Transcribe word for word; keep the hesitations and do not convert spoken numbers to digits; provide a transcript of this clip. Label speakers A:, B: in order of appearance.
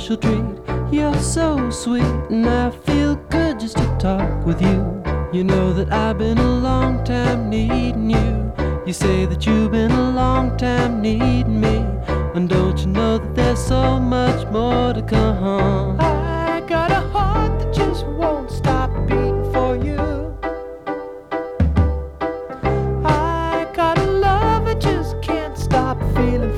A: special treat. You're so sweet, and I feel good just to talk with you. You know that I've been a long time needing you. You say that you've been a long time needing me. And don't you know that there's so much more to come? I got a heart that just won't stop beating for you. I got a love I just can't stop feeling